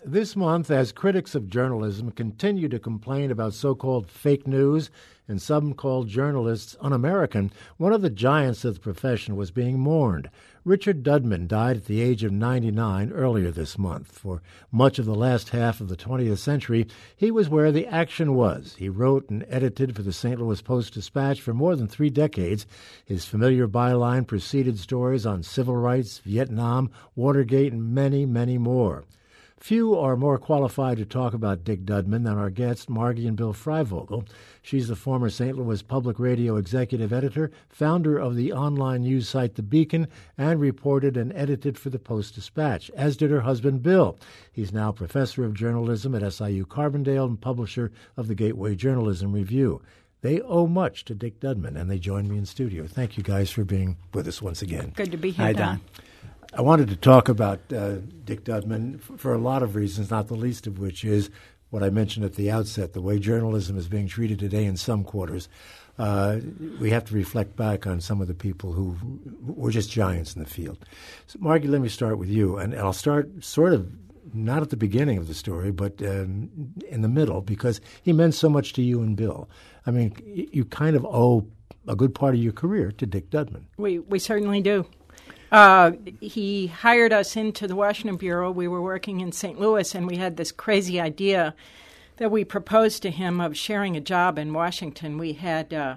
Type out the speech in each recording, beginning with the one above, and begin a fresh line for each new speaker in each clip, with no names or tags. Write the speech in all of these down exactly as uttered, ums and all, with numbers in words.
This month, as critics of journalism continue to complain about so-called fake news and some called journalists un-American, one of the giants of the profession was being mourned. Richard Dudman died at the age of ninety-nine earlier this month. For much of the last half of the twentieth century, he was where the action was. He wrote and edited for the Saint Louis Post-Dispatch for more than three decades. His familiar byline preceded stories on civil rights, Vietnam, Watergate, and many, many more. Few are more qualified to talk about Dick Dudman than our guests, Margie and Bill Freivogel. She's the former Saint Louis Public Radio executive editor, founder of the online news site The Beacon, and reported and edited for the Post-Dispatch, as did her husband, Bill. He's now professor of journalism at S I U Carbondale and publisher of the Gateway Journalism Review. They owe much to Dick Dudman, and they joined me in studio. Thank you guys for being with us once again.
Good to be here,
Hi,
Don.
Don.
I wanted to talk about uh, Dick Dudman for, for a lot of reasons, not the least of which is what I mentioned at the outset, the way journalism is being treated today in some quarters. Uh, we have to reflect back on some of the people who were just giants in the field. So, Margie, let me start with you, and I'll start sort of not at the beginning of the story, but um, in the middle, because he meant so much to you and Bill. I mean, you kind of owe a good part of your career to Dick Dudman.
We we certainly do. Uh, he hired us into the Washington Bureau. We were working in Saint Louis, and we had this crazy idea that we proposed to him of sharing a job in Washington. We had uh,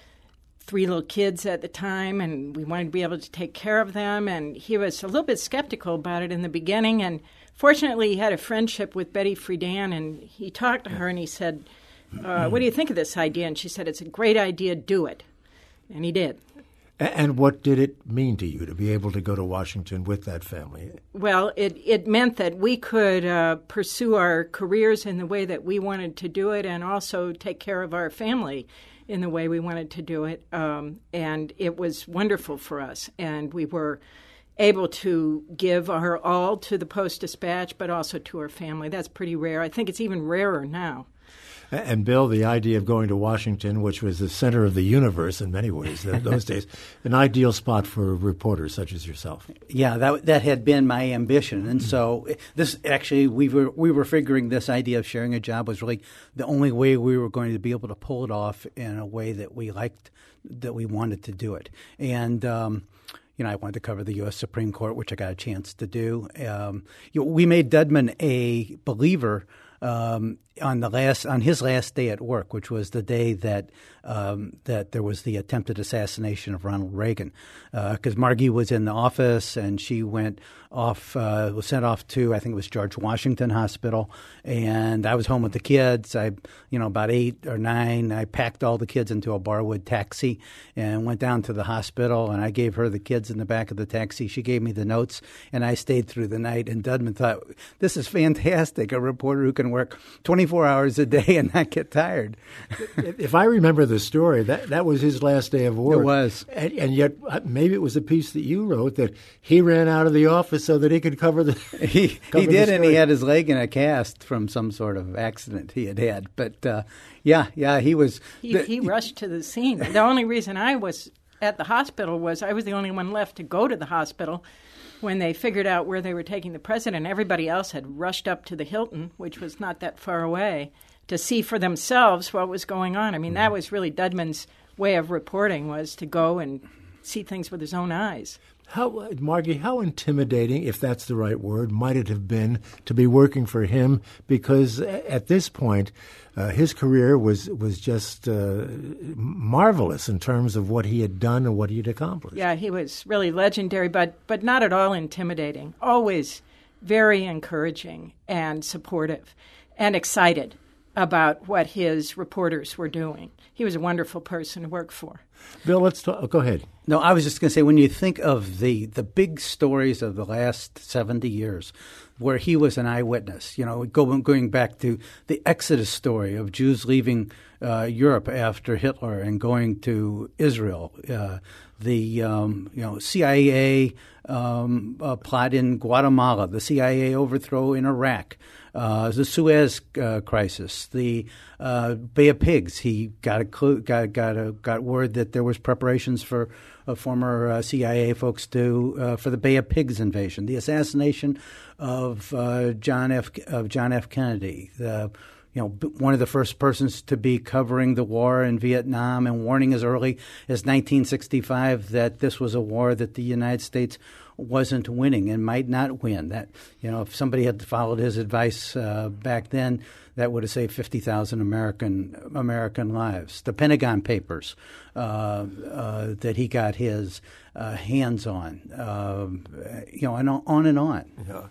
three little kids at the time, and we wanted to be able to take care of them, and he was a little bit skeptical about it in the beginning, and fortunately he had a friendship with Betty Friedan, and he talked to her, and he said, uh, what do you think of this idea? And she said, it's a great idea, do it. And he did.
And what did it mean to you to be able to go to Washington with that family?
Well, it, it meant that we could uh, pursue our careers in the way that we wanted to do it and also take care of our family in the way we wanted to do it. Um, and it was wonderful for us. And we were able to give our all to the Post-Dispatch, but also to our family. That's pretty rare. I think it's even rarer now.
And, Bill, the idea of going to Washington, which was the center of the universe in many ways in those days, an ideal spot for reporters such as yourself.
Yeah, that that had been my ambition. And so this actually, we were we were figuring this idea of sharing a job was really the only way we were going to be able to pull it off in a way that we liked, that we wanted to do it. And um You know, I wanted to cover the U S Supreme Court, which I got a chance to do. Um, you know, we made Dudman a believer um, on the last on his last day at work, which was the day that um, that there was the attempted assassination of Ronald Reagan, because uh, Margie was in the office and she went off, uh, was sent off to, I think it was George Washington Hospital, and I was home with the kids. I, you know, about eight or nine, I packed all the kids into a Barwood taxi and went down to the hospital, and I gave her the kids in the back of the taxi. She gave me the notes, and I stayed through the night. And Dudman thought, this is fantastic, a reporter who can work twenty-four hours a day and not get tired.
If I remember the story, that, that was his last day of work.
It was.
And, and yet maybe it was a piece that you wrote that he ran out of the office so that he could cover the
He,
cover
he did,
the
and he had his leg in a cast from some sort of accident he had had. But, uh, yeah, yeah, he was.
He,
the,
he rushed to the scene. The only reason I was at the hospital was I was the only one left to go to the hospital when they figured out where they were taking the president. Everybody else had rushed up to the Hilton, which was not that far away, to see for themselves what was going on. I mean, that was really Dudman's way of reporting, was to go and see things with his own eyes.
How, Margie, how intimidating, if that's the right word, might it have been to be working for him? Because at this point, uh, his career was was just uh, marvelous in terms of what he had done and what he had accomplished.
Yeah, he was really legendary, but but not at all intimidating. Always very encouraging and supportive and excited about what his reporters were doing. He was a wonderful person to work for.
Bill, let's talk. Oh, go ahead.
No, I was just going to say, when you think of the, the big stories of the last seventy years, where he was an eyewitness, you know, going, going back to the Exodus story of Jews leaving uh, Europe after Hitler and going to Israel, uh, the um, you know C I A um, uh, plot in Guatemala, the C I A overthrow in Iraq, uh, the Suez uh, crisis, the uh, Bay of Pigs. He got a clue, got got a, got word that that there was preparations for uh, former uh, C I A folks to uh, for the Bay of Pigs invasion, the assassination of uh, John F. of John F. Kennedy, the you know, one of the first persons to be covering the war in Vietnam and warning as early as nineteen sixty-five that this was a war that the United States wasn't winning and might not win. That, you know, if somebody had followed his advice uh, back then, that would have saved fifty thousand American American lives. The Pentagon Papers uh, uh, that he got his uh, hands on, uh, you know, and on and on.
Yeah.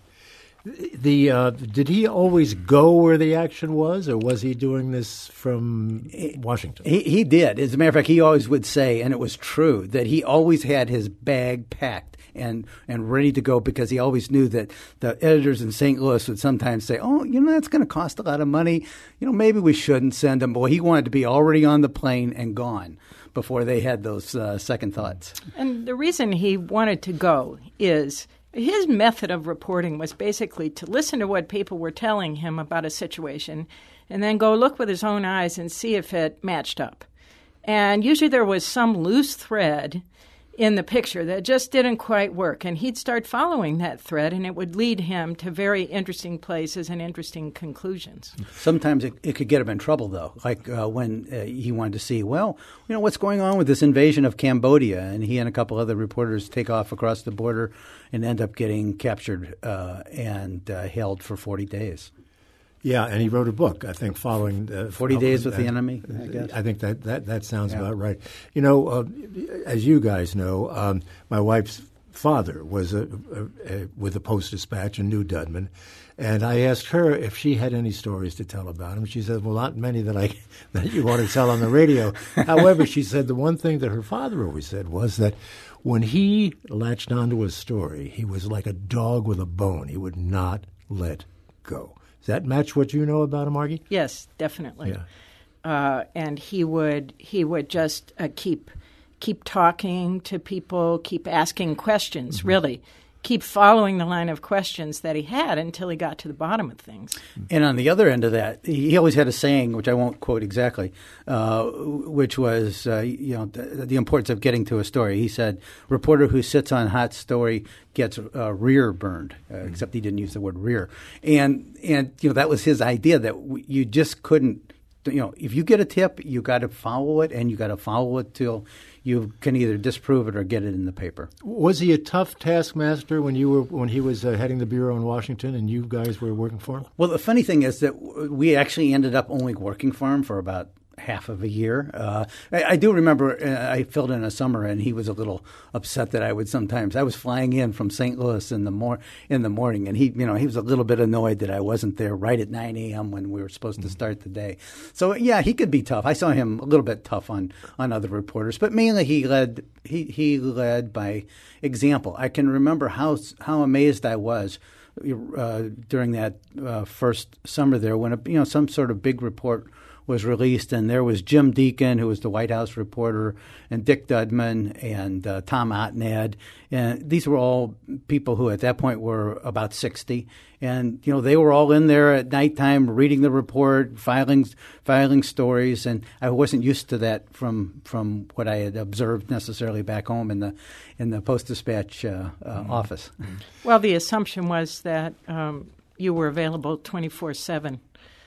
The uh, did he always go where the action was, or was he doing this from Washington?
He, he did. As a matter of fact, he always would say, and it was true, that he always had his bag packed and, and ready to go because he always knew that the editors in Saint Louis would sometimes say, oh, you know, that's going to cost a lot of money. You know, maybe we shouldn't send him. But he wanted to be already on the plane and gone before they had those uh, second thoughts.
And the reason he wanted to go is his method of reporting was basically to listen to what people were telling him about a situation and then go look with his own eyes and see if it matched up. And usually there was some loose thread in the picture that just didn't quite work. And he'd start following that thread, and it would lead him to very interesting places and interesting conclusions.
Sometimes it, it could get him in trouble, though, like uh, when uh, he wanted to see, well, you know, what's going on with this invasion of Cambodia? And he and a couple other reporters take off across the border and end up getting captured uh, and uh, held for forty days.
Yeah, and he wrote a book, I think, following uh,
forty Days with uh, the Enemy, I guess.
I think that, that, that sounds
yeah.
about right. You know, uh, as you guys know, um, my wife's father was a, a, a, with the Post-Dispatch in New Dudman, and I asked her if she had any stories to tell about him. She said, well, not many that I that you want to tell on the radio. However, she said the one thing that her father always said was that when he latched onto a story, he was like a dog with a bone. He would not let go. Does that match what you know about him, Margie?
Yes, definitely.
Yeah.
Uh, and he would he would just uh, keep keep talking to people, keep asking questions, mm-hmm. really. Keep following the line of questions that he had until he got to the bottom of things.
And on the other end of that, he always had a saying, which I won't quote exactly, uh, which was, uh, you know, the, the importance of getting to a story. He said, reporter who sits on hot story gets uh, rear burned, uh, mm-hmm. except he didn't use the word rear. And, and you know, that was his idea, that w- you just couldn't, you know, if you get a tip, you got to follow it, and you got to follow it till you can either disprove it or get it in the paper.
Was he a tough taskmaster when you were when he was uh, heading the bureau in Washington and you guys were working for him?
Well, the funny thing is that we actually ended up only working for him for about half of a year. Uh, I, I do remember uh, I filled in a summer, and he was a little upset that I would sometimes. I was flying in from Saint Louis in the mor- in the morning, and he, you know, he was a little bit annoyed that I wasn't there right at nine a.m. when we were supposed to start the day. So yeah, he could be tough. I saw him a little bit tough on, on other reporters, but mainly he led he he led by example. I can remember how how amazed I was uh, during that uh, first summer there when a, you know some sort of big report was released, and there was Jim Deacon, who was the White House reporter, and Dick Dudman, and uh, Tom Otnad. And these were all people who at that point were about sixty. And, you know, they were all in there at nighttime reading the report, filing filing stories. And I wasn't used to that from from what I had observed necessarily back home in the in the Post-Dispatch uh, uh, mm-hmm. office.
Well, the assumption was that um, you were available twenty-four seven.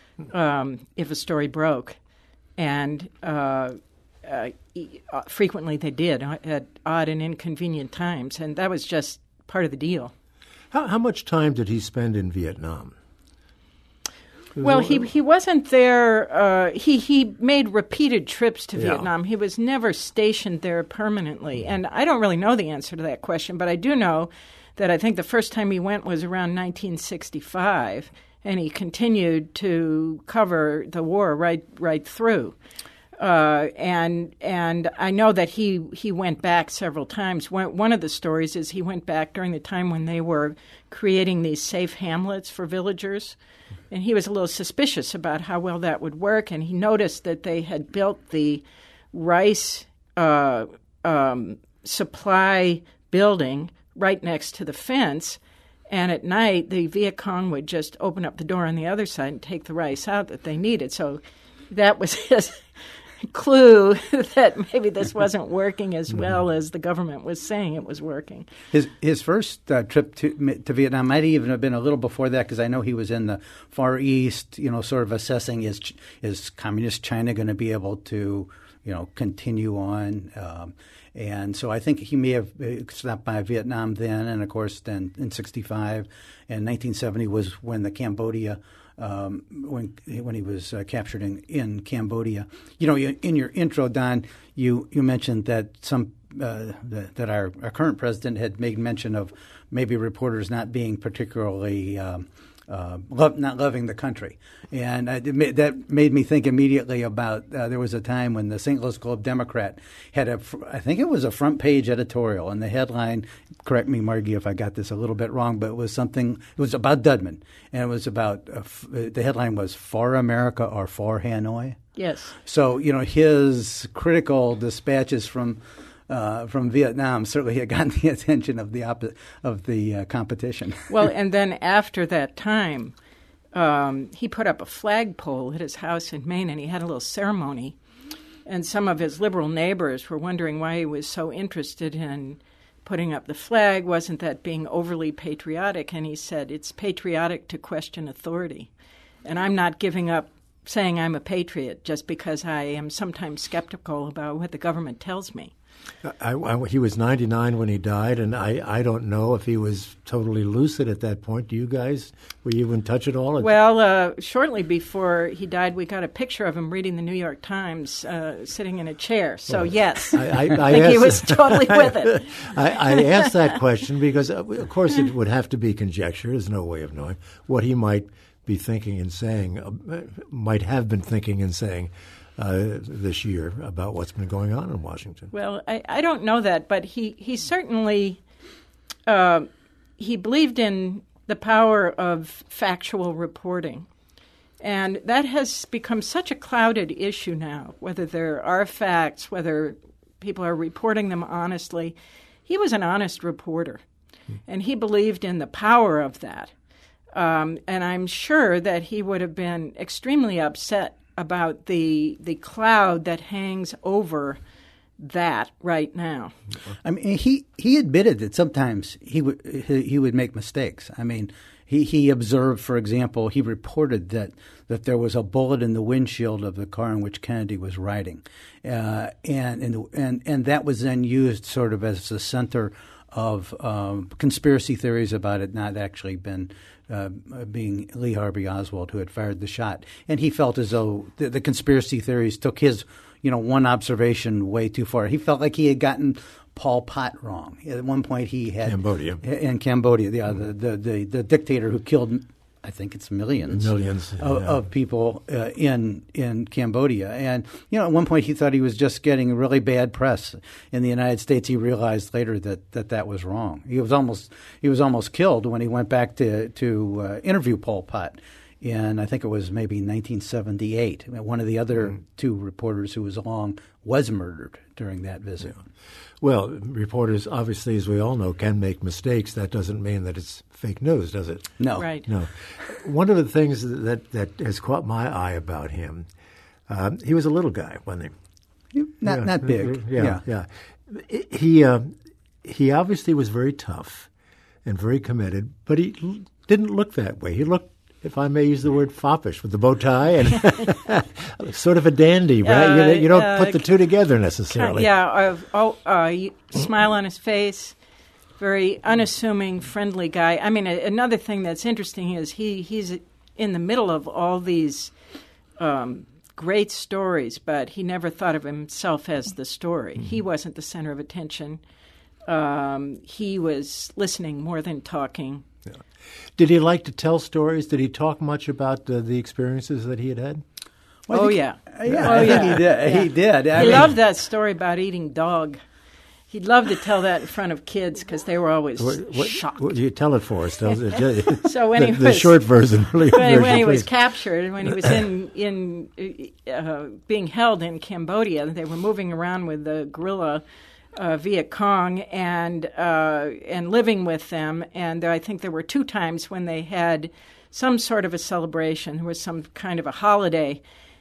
Um, if a story broke, and uh, uh, frequently they did at odd and inconvenient times, and that was just part of the deal.
How, how much time did he spend in Vietnam?
Well, he he wasn't there. Uh, he he made repeated trips to
yeah.
Vietnam. He was never stationed there permanently, and I don't really know the answer to that question, but I do know that I think the first time he went was around nineteen sixty-five. And he continued to cover the war right right through. Uh, and and I know that he, he went back several times. One, one of the stories is he went back during the time when they were creating these safe hamlets for villagers. And he was a little suspicious about how well that would work. And he noticed that they had built the rice uh, um, supply building right next to the fence. And at night, the Viet Cong would just open up the door on the other side and take the rice out that they needed. So that was his clue that maybe this wasn't working as well as the government was saying it was working.
His his first uh, trip to to Vietnam might even have been a little before that, because I know he was in the Far East, you know, sort of assessing is is communist China going to be able to, you know, continue on. Um, and so I think he may have stopped by Vietnam then, and of course then in sixty-five and nineteen seventy was when the Cambodia. Um, when when he was uh, captured in, in Cambodia. You know, you, in your intro, Don, you, you mentioned that some uh, the, that our, our current president had made mention of maybe reporters not being particularly um, uh, love, not loving the country, and I, it, that made me think immediately about uh, there was a time when the Saint Louis Globe-Democrat had a, I think it was a front page editorial, and the headline, correct me, Margie, if I got this a little bit wrong, but it was something, it was about Dudman, and it was about, uh, f- the headline was "For America or For Hanoi?"
Yes.
So, you know, his critical dispatches from uh, from Vietnam certainly had gotten the attention of the oppo- of the uh, competition.
Well, and then after that time, um, he put up a flagpole at his house in Maine, and he had a little ceremony. And some of his liberal neighbors were wondering why he was so interested in putting up the flag. Wasn't that being overly patriotic? And he said, it's patriotic to question authority. And I'm not giving up saying I'm a patriot just because I am sometimes skeptical about what the government tells me.
I, I, he was ninety-nine when he died, and I, I don't know if he was totally lucid at that point. Do you guys, were you in touch at all?
Well, uh, shortly before he died, we got a picture of him reading the New York Times, uh, sitting in a chair. So, well, yes, I, I, I, I think asked, he was totally with it.
I, I asked that question because, of course, it would have to be conjecture. There's no way of knowing what he might be thinking and saying, uh, might have been thinking and saying. Uh, this year about what's been going on in Washington.
Well, I, I don't know that, but he, he certainly uh, he believed in the power of factual reporting. And that has become such a clouded issue now, whether there are facts, whether people are reporting them honestly. He was an honest reporter, hmm. and he believed in the power of that. Um, and I'm sure that he would have been extremely upset about the the cloud that hangs over that right now.
I mean, he, he admitted that sometimes he would he, he would make mistakes. I mean, he, he observed, for example, he reported that, that there was a bullet in the windshield of the car in which Kennedy was riding, uh, and and and and that was then used sort of as the center of um, conspiracy theories about it not actually been uh, being Lee Harvey Oswald who had fired the shot. And he felt as though the, the conspiracy theories took his, you know, one observation way too far. He felt like he had gotten Pol Pot wrong. At one point he had
Cambodia.
In Cambodia, yeah, the, the, the, the dictator who killed, I think it's millions,
millions
of,
yeah.
of people uh, in in Cambodia. And, you know, at one point he thought he was just getting really bad press in the United States. He realized later that that, that was wrong. He was almost he was almost killed when he went back to, to uh, interview Pol Pot in, I think it was maybe nineteen seventy-eight. One of the other mm. two reporters who was along was murdered during that visit.
Yeah. Well, reporters, obviously, as we all know, can make mistakes. That doesn't mean that it's fake news, does it?
No.
Right.
No. One of the things that, that has caught my eye about him, um, he was a little guy, wasn't
he? Not
yeah.
not big.
Yeah, yeah. yeah. He, uh, he obviously was very tough and very committed, but he didn't look that way. He looked, if I may use the word, foppish with the bow tie and sort of a dandy, right? Uh, you, you don't uh, put the two together necessarily.
Yeah, uh, oh, uh, smile on his face, very unassuming, friendly guy. I mean, a, another thing that's interesting is he, he's in the middle of all these um, great stories, but he never thought of himself as the story. Mm-hmm. He wasn't the center of attention. Um, he was listening more than talking.
Yeah. Did he like to tell stories? Did he talk much about uh, the experiences that he had had?
Well, oh, yeah.
Uh, yeah. Oh, yeah. He did.
Yeah.
He did. I
he
mean,
loved that story about eating dog. He'd love to tell that in front of kids because they were always
what, what,
shocked.
What, you tell it for us. Tell
so when
the,
he was,
the short version, really,
when,
version,
when he was
please.
captured, when he was in in uh, being held in Cambodia, they were moving around with the guerrilla uh, Viet Cong and uh, and living with them. And I think there were two times when they had some sort of a celebration. There was some kind of a holiday.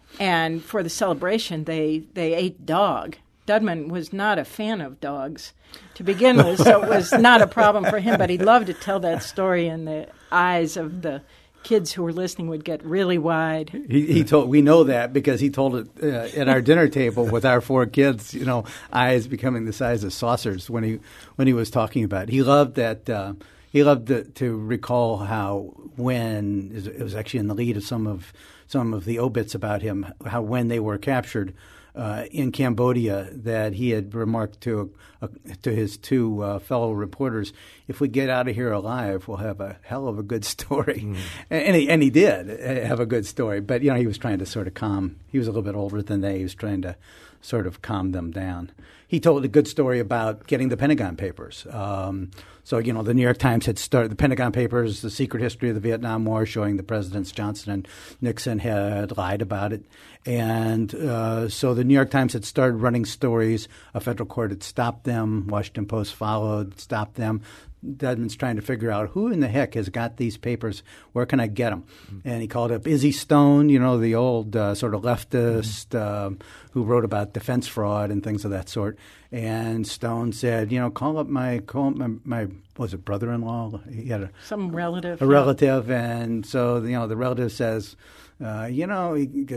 And for the celebration, they, they ate dog. Dudman was not a fan of dogs to begin with, so it was not a problem for him, but he loved to tell that story, and the eyes of the kids who were listening would get really wide.
He, he told we know that because he told it uh, at our dinner table with our four kids. You know, eyes becoming the size of saucers when he when he was talking about it. He loved that. Uh, he loved to, to recall how when it was actually in the lead of some of some of the obits about him, how when they were captured uh, in Cambodia, that he had remarked to uh, to his two uh, fellow reporters, "If we get out of here alive, we'll have a hell of a good story." Mm. And he and he did have a good story, but you know he was trying to sort of calm. He was a little bit older than they. He was trying to sort of calm them down. He told a good story about getting the Pentagon Papers. Um, so, you know, the New York Times had started the Pentagon Papers, the secret history of the Vietnam War, showing the presidents Johnson and Nixon had lied about it. And uh, so the New York Times had started running stories. A federal court had stopped them. Washington Post followed, stopped them. Dudman's trying to figure out who in the heck has got these papers. Where can I get them? Mm-hmm. And he called up Izzy Stone, you know, the old uh, sort of leftist mm-hmm. uh, who wrote about defense fraud and things of that sort. And Stone said, you know, call up my call up my, my was it brother-in-law? He had a
some relative,
a relative, and so you know the relative says, uh, you know,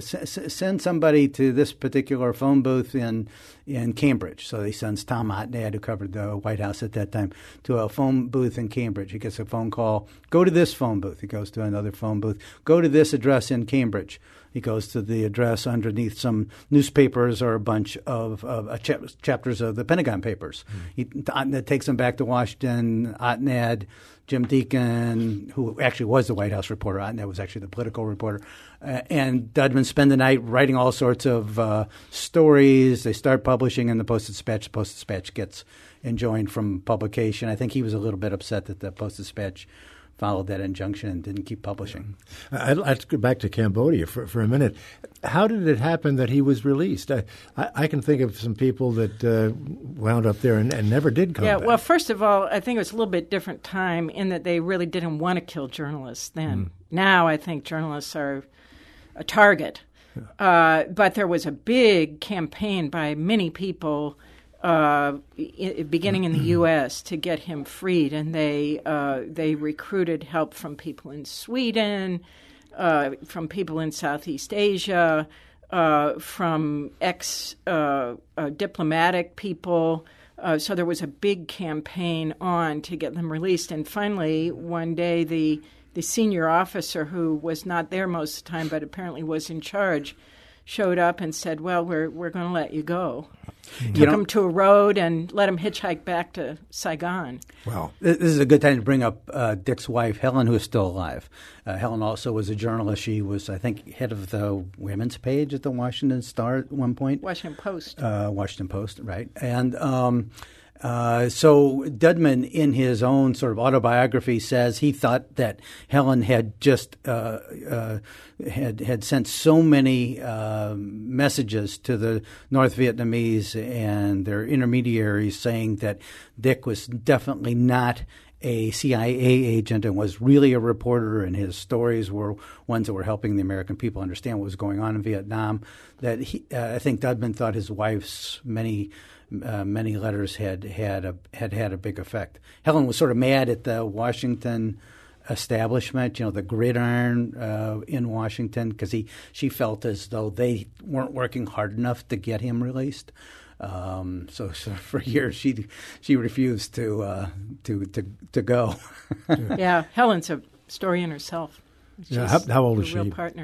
send somebody to this particular phone booth in in Cambridge. So he sends Tom Otnad, who covered the White House at that time, to a phone booth in Cambridge. He gets a phone call. Go to this phone booth. He goes to another phone booth. Go to this address in Cambridge. He goes to the address underneath some newspapers or a bunch of, of uh, chap- chapters of the Pentagon Papers. Mm. He Otnad takes him back to Washington. Otnad, Jim Deacon, who actually was the White House reporter. Otnad was actually the political reporter. Uh, and Dudman spend the night writing all sorts of uh, stories. They start publishing in the Post-Dispatch. The Post-Dispatch gets enjoined from publication. I think he was a little bit upset that the Post-Dispatch followed that injunction and didn't keep publishing.
I'd like to go back to Cambodia for, for a minute. How did it happen that he was released? I, I, I can think of some people that uh, wound up there and, and never did come
yeah,
back.
Well, first of all, I think it was a little bit different time in that they really didn't want to kill journalists then. Mm. Now I think journalists are a target. Yeah. Uh, but there was a big campaign by many people Uh, I- beginning in the U S to get him freed, and they uh, they recruited help from people in Sweden, uh, from people in Southeast Asia, uh, from ex uh, uh, diplomatic people. Uh, so there was a big campaign on to get them released. And finally, one day, the the senior officer who was not there most of the time, but apparently was in charge, showed up and said, well, we're we're going to let you go. You Took know, him to a road and let him hitchhike back to Saigon.
Wow.
This is a good time to bring up uh, Dick's wife, Helen, who is still alive. Uh, Helen also was a journalist. She was, I think, head of the women's page at the Washington Star at one point.
Washington Post.
Uh, Washington Post, right. And um, uh, so Dudman, in his own sort of autobiography, says he thought that Helen had just uh, uh, had had sent so many uh, messages to the North Vietnamese and their intermediaries saying that Dick was definitely not a C I A agent and was really a reporter, and his stories were ones that were helping the American people understand what was going on in Vietnam, that he, uh, I think Dudman thought his wife's many uh, many letters had had a, had had a big effect. Helen was sort of mad at the Washington establishment, you know, the gridiron uh, in Washington, because he she felt as though they weren't working hard enough to get him released. Um, so, so for years she she refused to uh, to to to go.
Yeah, Helen's a story in herself. She's
yeah, how, how old
a
is she?
Real partner.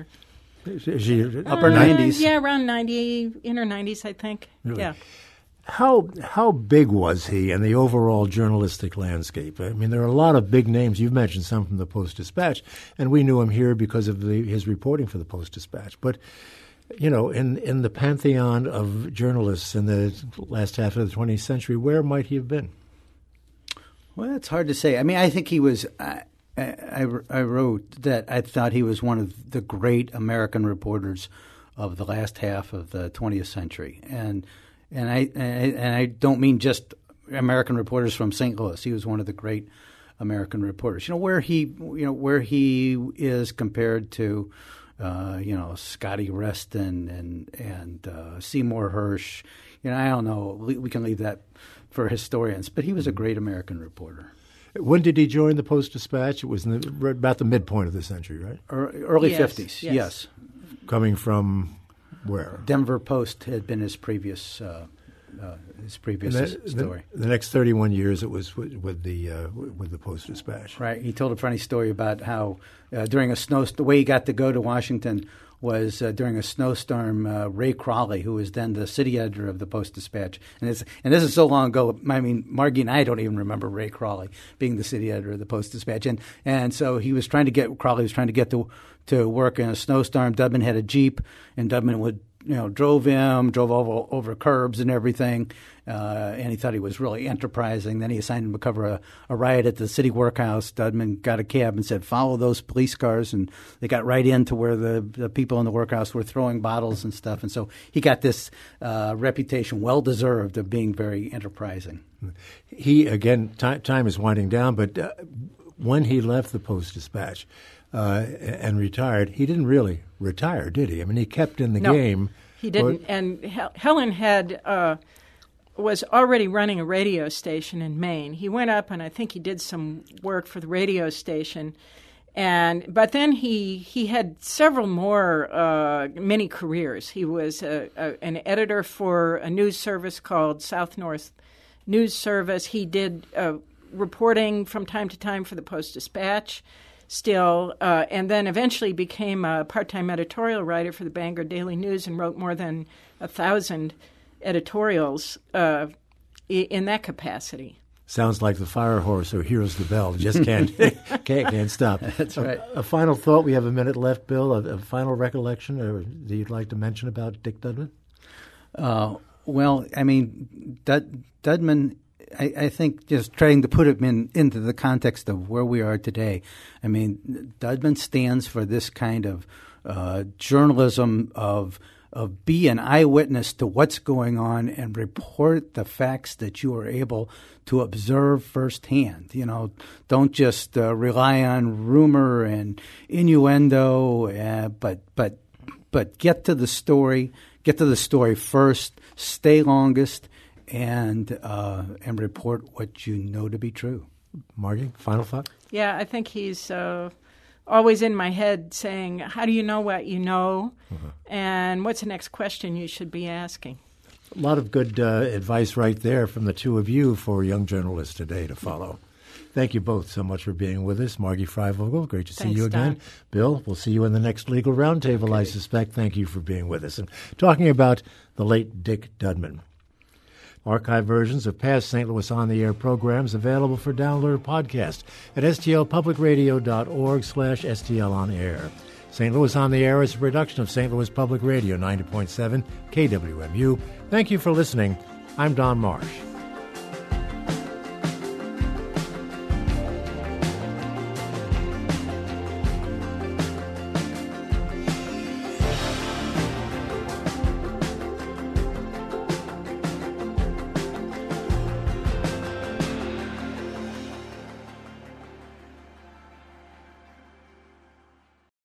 Is she
upper
uh,
nineties?
Yeah, around ninety, in her nineties, I think.
Really?
Yeah.
How how big was he in the overall journalistic landscape? I mean, there are a lot of big names. You've mentioned some from the Post-Dispatch, and we knew him here because of the, his reporting for the Post-Dispatch. But, you know, in, in the pantheon of journalists in the last half of the twentieth century, where might he have been?
Well, it's hard to say. I mean, I think he was I, I, I wrote that I thought he was one of the great American reporters of the last half of the twentieth century. And And I and I don't mean just American reporters from Saint Louis. He was one of the great American reporters. You know where he you know where he is compared to uh, you know, Scotty Reston and and uh, Seymour Hersh. You know, I don't know. We can leave that for historians, but he was a great American reporter.
When did he join the Post-Dispatch? It was in the, about the midpoint of the century, right?
Early
yes,
fifties,
yes.
yes.
Coming from where?
Denver Post had been his previous uh, uh, his previous
the,
story.
The, the next thirty-one years, it was with, with the uh, with the Post-Dispatch.
Right. He told a funny story about how uh, during a snow, the way he got to go to Washington was uh, during a snowstorm. Uh, Ray Crawley, who was then the city editor of the Post-Dispatch, and it's and this is so long ago. I mean, Margie and I don't even remember Ray Crawley being the city editor of the Post-Dispatch, and and so he was trying to get Crawley was trying to get to to work in a snowstorm. Dudman had a Jeep, and Dudman would you know drove him, drove over over curbs and everything, uh, and he thought he was really enterprising. Then he assigned him to cover a, a riot at the city workhouse. Dudman got a cab and said, "Follow those police cars," and they got right into where the, the people in the workhouse were throwing bottles and stuff. And so he got this uh, reputation, well deserved, of being very enterprising.
He again, time, time is winding down, but uh, when he left the Post-Dispatch uh, and retired, he didn't really retire, did he? I mean, he kept in the
no,
game.
He didn't. Or, and Hel- Helen had uh, was already running a radio station in Maine. He went up, and I think he did some work for the radio station. And but then he he had several more uh, mini careers. He was a, a, an editor for a news service called South North News Service. He did uh, reporting from time to time for the Post-Dispatch still, uh, and then eventually became a part-time editorial writer for the Bangor Daily News and wrote more than a thousand editorials uh, in that capacity.
Sounds like the fire horse or hears the bell. Just can't can't, can't stop.
That's right.
A, a final thought. We have a minute left, Bill. A, a final recollection or that you'd like to mention about Dick Dudman?
Uh, well, I mean, Dud, Dudman, I, I think just trying to put him in, into the context of where we are today, I mean, Dudman stands for this kind of uh, journalism of of be an eyewitness to what's going on and report the facts that you are able to observe firsthand. You know, don't just uh, rely on rumor and innuendo, uh, but but but get to the story. Get to the story first. Stay longest, and uh, and report what you know to be true.
Margie, final thought?
Yeah, I think he's uh, always in my head saying, how do you know what you know? Uh-huh. And what's the next question you should be asking?
A lot of good uh, advice right there from the two of you for young journalists today to follow. Thank you both so much for being with us. Margie Freivogel, great to see
Thanks,
you again.
Don.
Bill, we'll see you in the next Legal Roundtable, okay. I suspect. Thank you for being with us. And talking about the late Dick Dudman. Archive versions of past Saint Louis On the Air programs available for download or podcast at stlpublicradio.org slash STL On Air. Saint Louis On the Air is a production of Saint Louis Public Radio, ninety point seven K W M U. Thank you for listening. I'm Don Marsh.